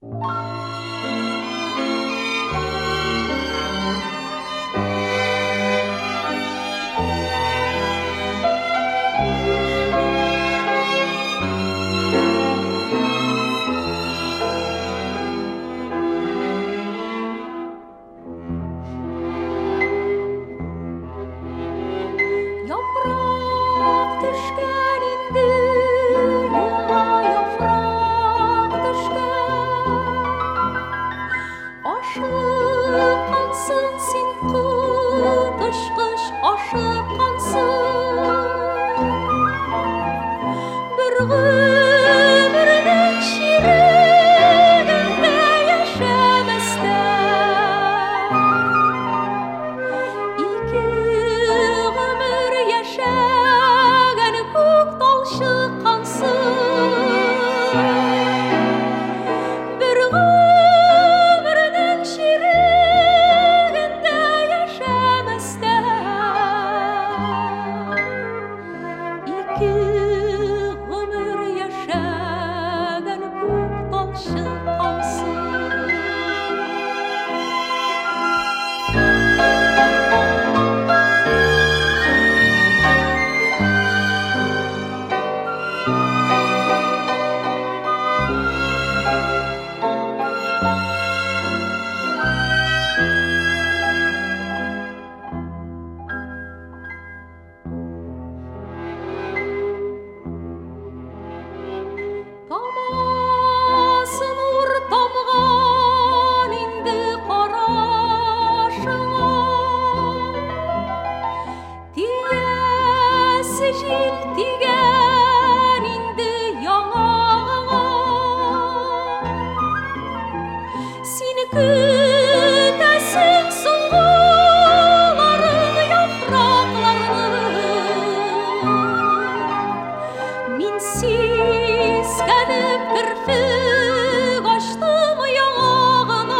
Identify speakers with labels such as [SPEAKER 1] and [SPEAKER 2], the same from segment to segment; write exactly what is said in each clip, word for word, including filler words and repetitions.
[SPEAKER 1] Yaprak düşken indi, yola yaprak düşken. Aşıqansın sen kıdış kış, aşıqansın. Bir ömürlük şirininde yaşamasdan. İki ömür yaşagan көк тал шыққансың. Bir ömürlük şirininde yaşamasdan. İki ömür yaşagan көк тал шыққансың. Тамасын ур тамған инде қарашыңа. Тиесі жел тиген инде яңағыңа. Сені күтәсің соңғыларын, яфрақларын. Мен сескеніп кірпік аштым яңағына.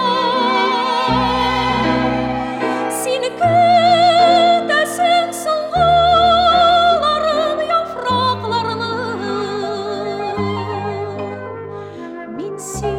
[SPEAKER 1] Сені күтәсің соңғыларын, яфрақларын. Мен